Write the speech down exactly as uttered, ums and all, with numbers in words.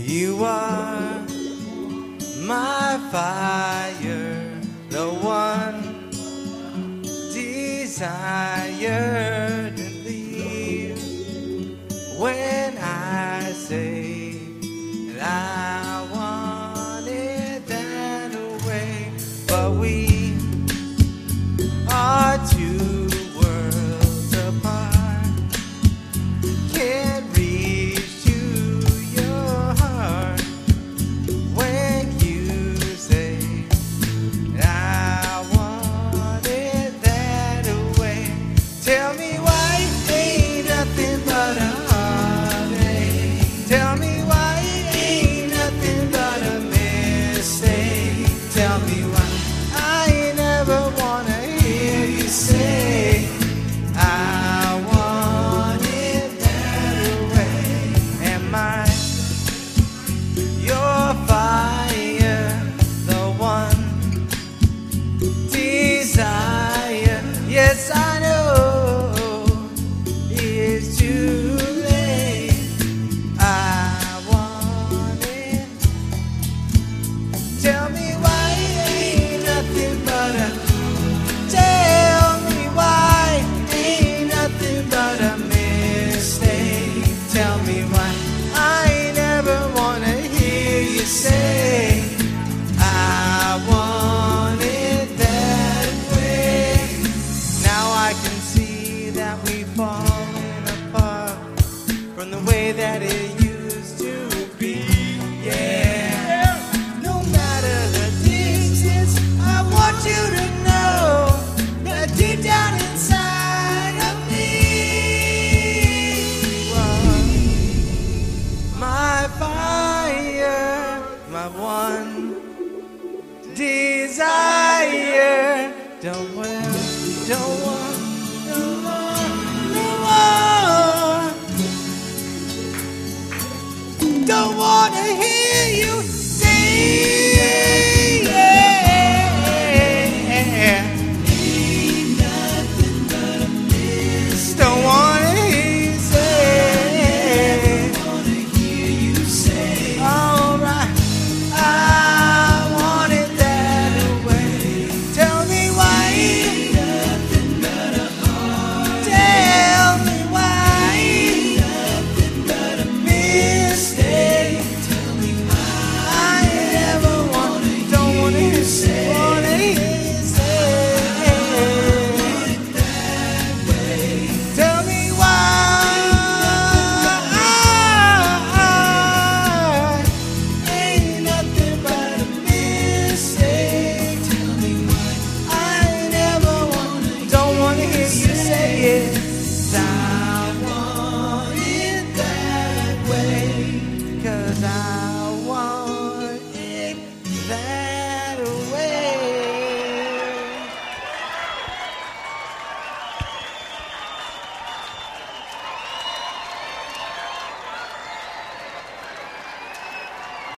You are my fire, the one desire to leave. When I say that I wanted that away, but we are two worlds apart. Can't reach to your heart when you say I wanted that away. Tell me why ain't nothing but a heartache. Tell me why ain't nothing but a mistake. Tell me why I never wanna hear you say I wanted that away. Am I your fire, the one desire? Yes, I know it's too late. I want it. Tell me why ain't nothing but a. Tell me why ain't nothing but a mistake. Tell me why I never wanna hear you say I want it that way. Now I can see that we've fallen apart from the way that it used to be. Yeah. No matter the distance, I want you to know that deep down inside of me, you are my fire, my one desire. Don't want, don't want, don't want, don't want, don't wanna hear